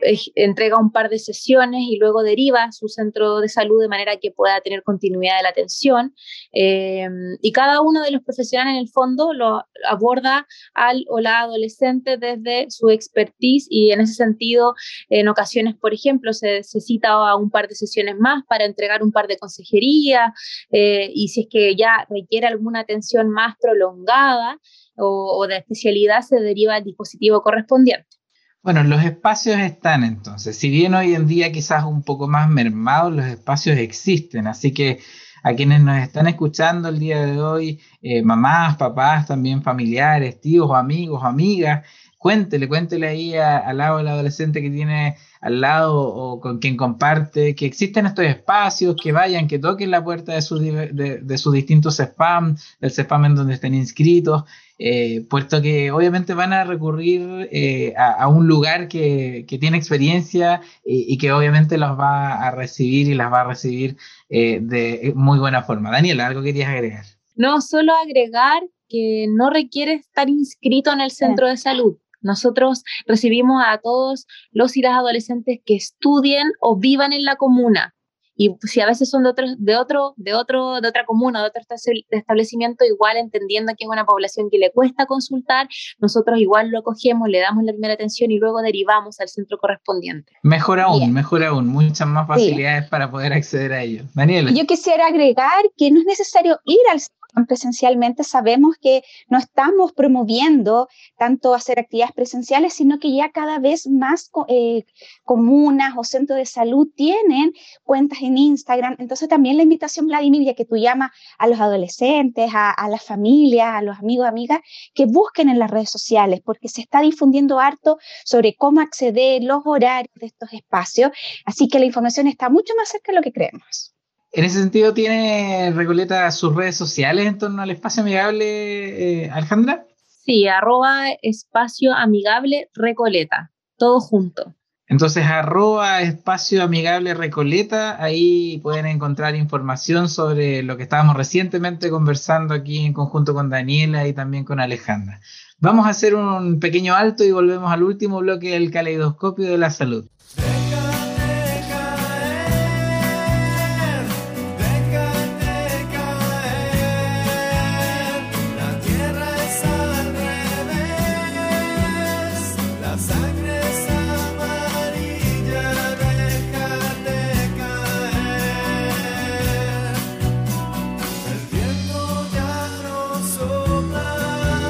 entrega un par de sesiones y luego deriva a su centro de salud de manera que pueda tener continuidad de la atención. Eh, y cada uno de los profesionales en el fondo lo aborda al o la adolescente desde su expertise, y en ese sentido, en ocasiones, por ejemplo, se, se cita a un par de sesiones más para entregar un par de consejería, eh, y si es que ya requiere alguna atención más prolongada o, o de especialidad, se deriva al dispositivo correspondiente. Bueno, los espacios están entonces. Si bien hoy en día quizás un poco más mermados, los espacios existen. Así que a quienes nos están escuchando el día de hoy, eh, mamás, papás, también familiares, tíos, amigos, amigas, cuéntele, cuéntele ahí a, al lado del adolescente que tiene al lado o con quien comparte, que existen estos espacios, que vayan, que toquen la puerta de sus, de, de sus distintos spam, del spam en donde estén inscritos, eh, puesto que obviamente van a recurrir eh, a, a un lugar que, que tiene experiencia y, y que obviamente los va a recibir y las va a recibir eh, de muy buena forma. Daniela, ¿algo querías agregar? No, solo agregar que no requiere estar inscrito en el centro de salud. Nosotros recibimos a todos los y las adolescentes que estudien o vivan en la comuna. Y si a veces son de otro, de otro, de otro, de otra comuna, de otro establecimiento, igual entendiendo que es una población que le cuesta consultar, nosotros igual lo acogemos, le damos la primera atención y luego derivamos al centro correspondiente. Mejor aún, Bien. mejor aún, muchas más facilidades sí. para poder acceder a ello. Daniela. Yo quisiera agregar que no es necesario ir al presencialmente. Sabemos que no estamos promoviendo tanto hacer actividades presenciales, sino que ya cada vez más eh, comunas o centros de salud tienen cuentas en Instagram. Entonces también la invitación, Vladimir, ya que tú llamas a los adolescentes, a, a las familias, a los amigos, amigas, que busquen en las redes sociales, porque se está difundiendo harto sobre cómo acceder, los horarios de estos espacios, así que la información está mucho más cerca de lo que creemos. En ese sentido, ¿tiene Recoleta sus redes sociales en torno al espacio amigable, eh, Alejandra? Sí, arroba espacio amigable Recoleta, todo junto. Entonces, arroba espacio amigable Recoleta, ahí pueden encontrar información sobre lo que estábamos recientemente conversando aquí en conjunto con Daniela y también con Alejandra. Vamos a hacer un pequeño alto y volvemos al último bloque del Caleidoscopio de la Salud.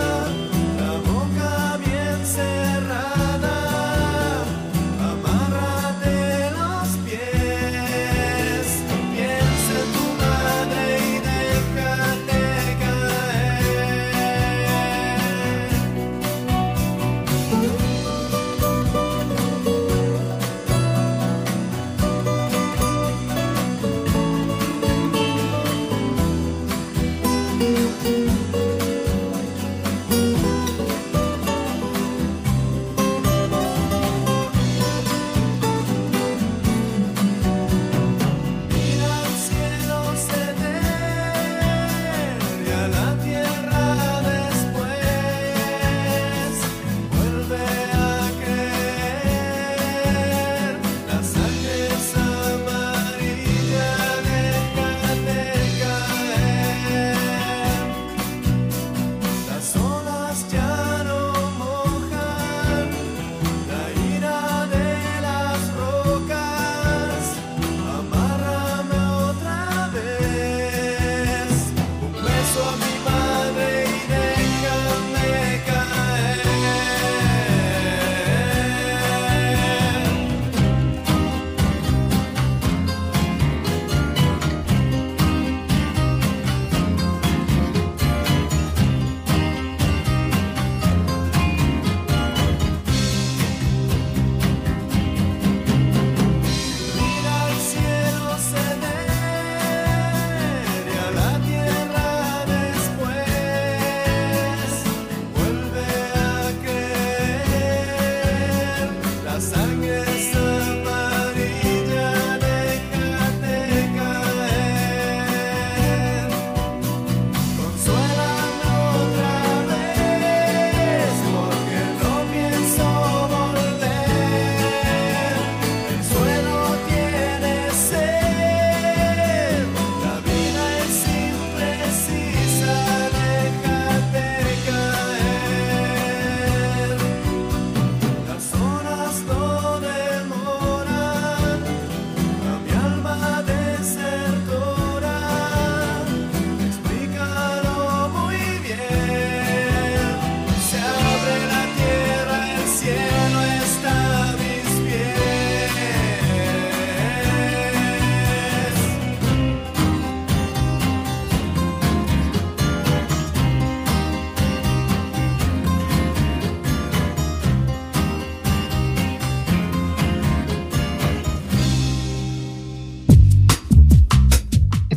Amarra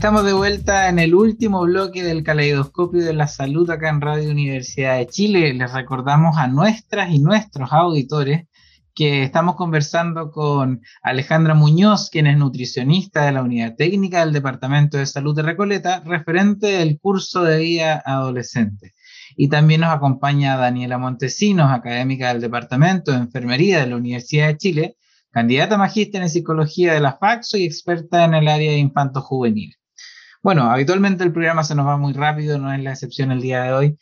Estamos de vuelta en el último bloque del Caleidoscopio de la Salud acá en Radio Universidad de Chile. Les recordamos a nuestras y nuestros auditores que estamos conversando con Alejandra Muñoz, quien es nutricionista de la Unidad Técnica del Departamento de Salud de Recoleta, referente del curso de vida adolescente. Y también nos acompaña Daniela Montesinos, académica del Departamento de Enfermería de la Universidad de Chile, candidata a magíster en psicología de la FACSO y experta en el área de infanto-juvenil. Bueno, habitualmente el programa se nos va muy rápido, no es la excepción el día de hoy.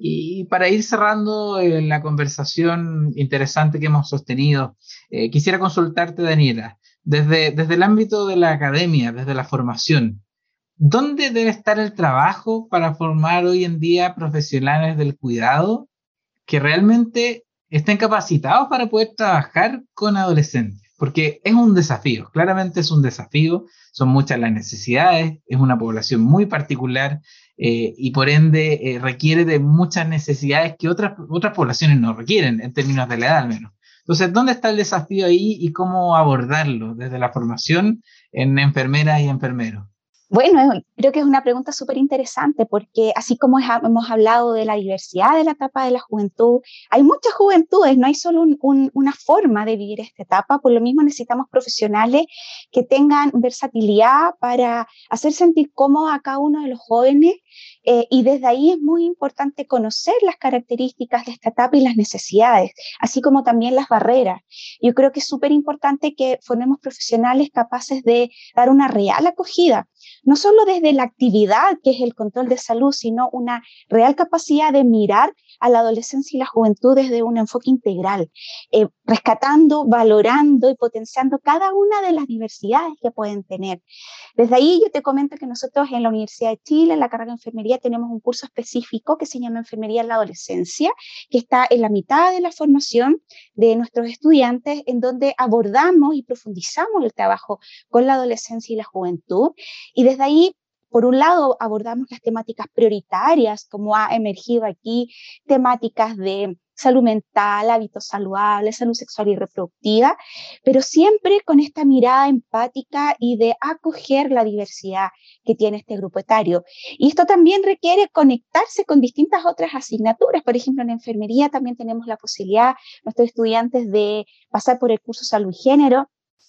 Y para ir cerrando eh, la conversación interesante que hemos sostenido, eh, quisiera consultarte, Daniela, desde, desde el ámbito de la academia, desde la formación, ¿dónde debe estar el trabajo para formar hoy en día profesionales del cuidado que realmente estén capacitados para poder trabajar con adolescentes? Porque es un desafío, claramente es un desafío, son muchas las necesidades, es una población muy particular eh, y por ende eh, requiere de muchas necesidades que otras, otras poblaciones no requieren, en términos de la edad al menos. Entonces, ¿dónde está el desafío ahí y cómo abordarlo desde la formación en enfermeras y enfermeros? Bueno, creo que es una pregunta súper interesante porque así como hemos hablado de la diversidad de la etapa de la juventud, hay muchas juventudes, no hay solo un, un, una forma de vivir esta etapa, por lo mismo necesitamos profesionales que tengan versatilidad para hacer sentir cómodo a cada uno de los jóvenes eh, y desde ahí es muy importante conocer las características de esta etapa y las necesidades, así como también las barreras. Yo creo que es súper importante que formemos profesionales capaces de dar una real acogida, no solo desde la actividad, que es el control de salud, sino una real capacidad de mirar a la adolescencia y la juventud desde un enfoque integral, eh, rescatando, valorando y potenciando cada una de las diversidades que pueden tener. Desde ahí yo te comento que nosotros en la Universidad de Chile, en la carrera de enfermería, tenemos un curso específico que se llama Enfermería en la Adolescencia, que está en la mitad de la formación de nuestros estudiantes, en donde abordamos y profundizamos el trabajo con la adolescencia y la juventud. Y desde ahí, por un lado, abordamos las temáticas prioritarias, como ha emergido aquí, temáticas de salud mental, hábitos saludables, salud sexual y reproductiva, pero siempre con esta mirada empática y de acoger la diversidad que tiene este grupo etario. Y esto también requiere conectarse con distintas otras asignaturas. Por ejemplo, en enfermería también tenemos la posibilidad, nuestros estudiantes, de pasar por el curso Salud y Género,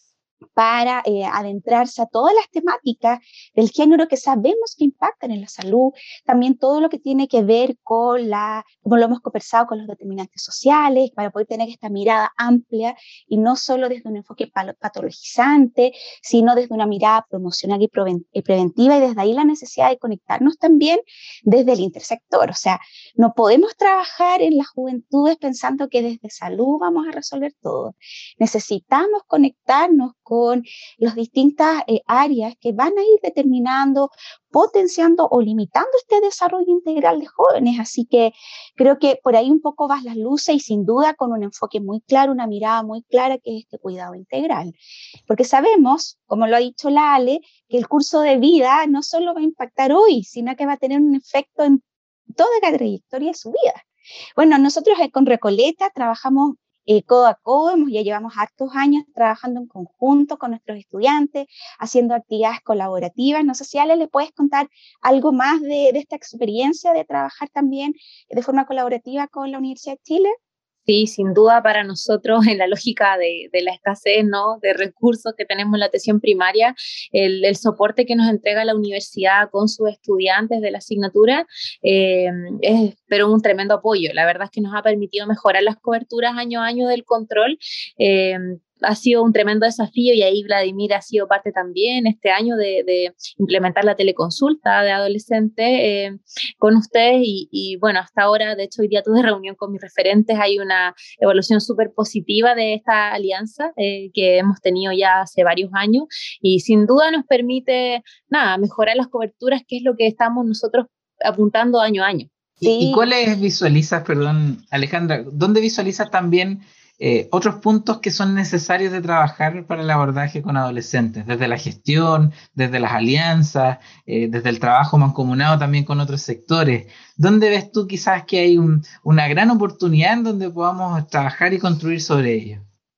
para eh, adentrarse a todas las temáticas del género que sabemos que impactan en la salud, también todo lo que tiene que ver con la, como lo hemos conversado, con los determinantes sociales, para poder tener esta mirada amplia y no solo desde un enfoque patologizante, sino desde una mirada promocional y preventiva, y desde ahí la necesidad de conectarnos también desde el intersector. O sea, no podemos trabajar en las juventudes pensando que desde salud vamos a resolver todo. Necesitamos conectarnos con las distintas eh, áreas que van a ir determinando, potenciando o limitando este desarrollo integral de jóvenes. Así que creo que por ahí un poco vas las luces y sin duda con un enfoque muy claro, una mirada muy clara que es este cuidado integral. Porque sabemos, como lo ha dicho la Ale, que el curso de vida no solo va a impactar hoy, sino que va a tener un efecto en toda la trayectoria de su vida. Bueno, nosotros eh, con Recoleta trabajamos Eh, codo a codo, ya llevamos hartos años trabajando en conjunto con nuestros estudiantes, haciendo actividades colaborativas. No sé si Ale le puedes contar algo más de, de esta experiencia de trabajar también de forma colaborativa con la Universidad de Chile. Sí, sin duda para nosotros en la lógica de, de la escasez, ¿no?, de recursos que tenemos en la atención primaria, el, el soporte que nos entrega la universidad con sus estudiantes de la asignatura eh, es pero un tremendo apoyo. La verdad es que nos ha permitido mejorar las coberturas año a año del control. Eh, ha sido un tremendo desafío y ahí Vladimir ha sido parte también este año de, de implementar la teleconsulta de adolescentes eh, con ustedes y, y bueno, hasta ahora, de hecho hoy día tuve reunión con mis referentes, hay una evaluación súper positiva de esta alianza eh, que hemos tenido ya hace varios años y sin duda nos permite, nada, mejorar las coberturas, que es lo que estamos nosotros apuntando año a año. Sí. ¿Y cuáles visualizas, perdón, Alejandra, dónde visualizas también Eh, otros puntos que son necesarios de trabajar para el abordaje con adolescentes, desde la gestión, desde las alianzas, eh, desde el trabajo mancomunado también con otros sectores? ¿Dónde ves tú quizás que hay un, una gran oportunidad en donde podamos trabajar y construir sobre ello?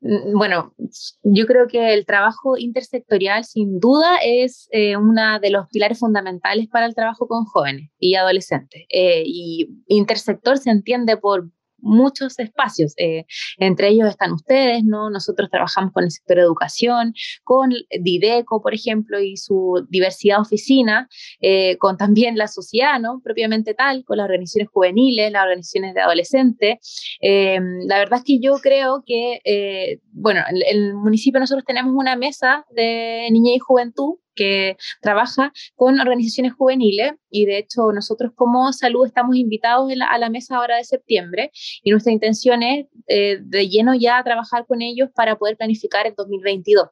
Bueno, yo creo que el trabajo intersectorial sin duda es eh, uno de los pilares fundamentales para el trabajo con jóvenes y adolescentes. Eh, y intersector se entiende por muchos espacios, eh, entre ellos están ustedes, ¿no? Nosotros trabajamos con el sector de educación, con Dideco, por ejemplo, y su diversidad oficina, eh, con también la sociedad, ¿no? Propiamente tal, con las organizaciones juveniles, las organizaciones de adolescentes. Eh, la verdad es que yo creo que, eh, bueno, en el municipio nosotros tenemos una mesa de niñez y juventud que trabaja con organizaciones juveniles y de hecho nosotros como salud estamos invitados la, a la mesa ahora de septiembre y nuestra intención es eh, de lleno ya trabajar con ellos para poder planificar el dos mil veintidós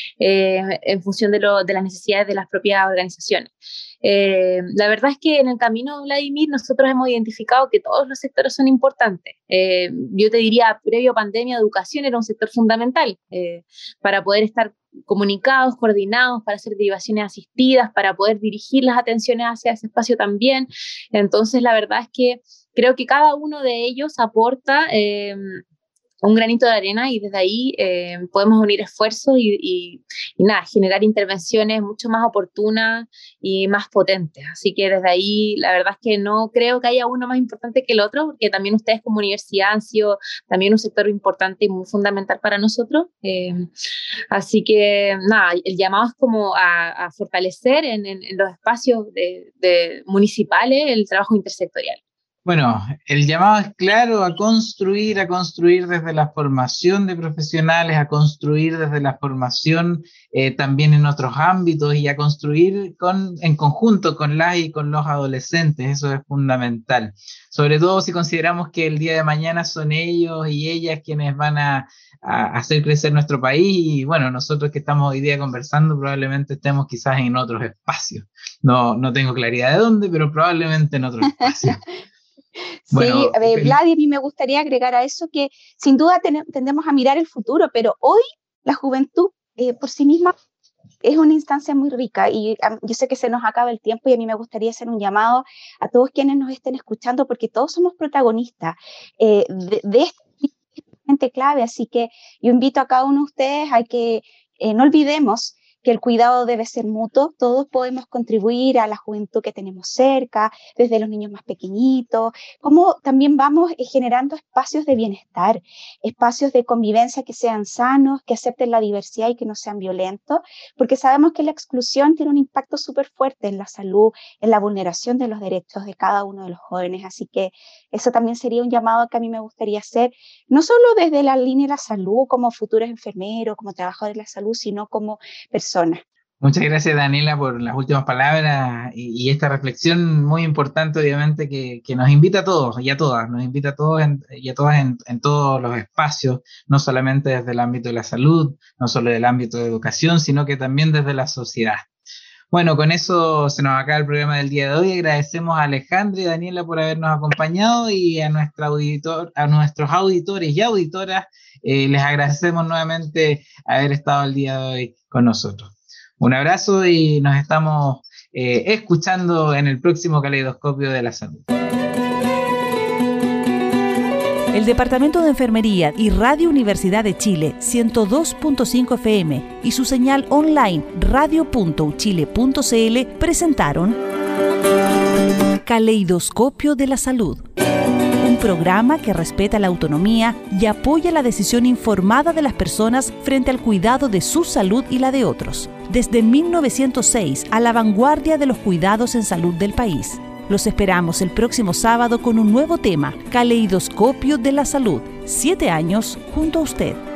eh, en función de, lo, de las necesidades de las propias organizaciones. Eh, la verdad es que en el camino, Vladimir, nosotros hemos identificado que todos los sectores son importantes. Eh, yo te diría, previo pandemia, educación era un sector fundamental eh, para poder estar comunicados, coordinados, para hacer derivaciones asistidas, para poder dirigir las atenciones hacia ese espacio también. Entonces, la verdad es que creo que cada uno de ellos aporta eh, un granito de arena y desde ahí eh, podemos unir esfuerzos y, y, y nada, generar intervenciones mucho más oportunas y más potentes. Así que desde ahí la verdad es que no creo que haya uno más importante que el otro, porque también ustedes como universidad han sido también un sector importante y muy fundamental para nosotros. Eh, así que nada, el llamado es como a, a fortalecer en, en, en los espacios de, de municipales el trabajo intersectorial. Bueno, el llamado es claro a construir, a construir desde la formación de profesionales, a construir desde la formación eh, también en otros ámbitos y a construir con, en conjunto con las y con los adolescentes. Eso es fundamental. Sobre todo si consideramos que el día de mañana son ellos y ellas quienes van a, a hacer crecer nuestro país y bueno, nosotros que estamos hoy día conversando probablemente estemos quizás en otros espacios. No, no tengo claridad de dónde, pero probablemente en otros espacios. Bueno, sí, eh, Vladi, a mí me gustaría agregar a eso que sin duda ten, tendemos a mirar el futuro, pero hoy la juventud eh, por sí misma es una instancia muy rica y um, yo sé que se nos acaba el tiempo y a mí me gustaría hacer un llamado a todos quienes nos estén escuchando porque todos somos protagonistas eh, de, de este clave, así que yo invito a cada uno de ustedes a que eh, no olvidemos que el cuidado debe ser mutuo, todos podemos contribuir a la juventud que tenemos cerca, desde los niños más pequeñitos, como también vamos generando espacios de bienestar, espacios de convivencia que sean sanos, que acepten la diversidad y que no sean violentos, porque sabemos que la exclusión tiene un impacto súper fuerte en la salud, en la vulneración de los derechos de cada uno de los jóvenes, así que eso también sería un llamado que a mí me gustaría hacer, no solo desde la línea de la salud, como futuros enfermeros, como trabajadores de la salud, sino como personas. Muchas gracias, Daniela, por las últimas palabras y, y esta reflexión muy importante, obviamente, que, que nos invita a todos y a todas, nos invita a todos en, y a todas en, en todos los espacios, no solamente desde el ámbito de la salud, no solo del ámbito de educación, sino que también desde la sociedad. Bueno, con eso se nos acaba el programa del día de hoy. Agradecemos a Alejandra y Daniela por habernos acompañado y a, nuestra auditor, a nuestros auditores y auditoras eh, les agradecemos nuevamente haber estado el día de hoy con nosotros. Un abrazo y nos estamos eh, escuchando en el próximo Caleidoscopio de la Salud. El Departamento de Enfermería y Radio Universidad de Chile ciento dos punto cinco F M y su señal online radio punto u chile punto c l presentaron Caleidoscopio de la Salud, un programa que respeta la autonomía y apoya la decisión informada de las personas frente al cuidado de su salud y la de otros. Desde mil novecientos seis, a la vanguardia de los cuidados en salud del país. Los esperamos el próximo sábado con un nuevo tema, Caleidoscopio de la Salud. Siete años junto a usted.